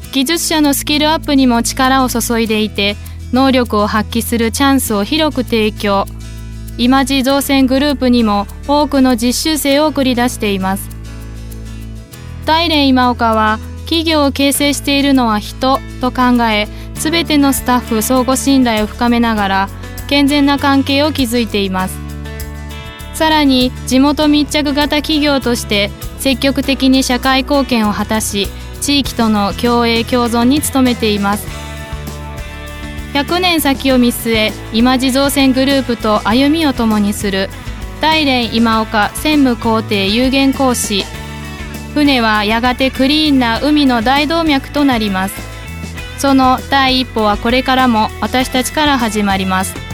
技術者のスキルアップにも力を注いでいて、能力を発揮するチャンスを広く提供。今治造船グループにも多くの実習生を送り出しています。大連今岡は、企業を形成しているのは人と考え、すべてのスタッフ相互信頼を深めながら健全な関係を築いています。さらに地元密着型企業として積極的に社会貢献を果たし、地域との共栄共存に努めています。100年先を見据え、今治造船グループと歩みを共にする大連今岡専務工程有限公使。船はやがてクリーンな海の大動脈となります。その第一歩はこれからも私たちから始まります。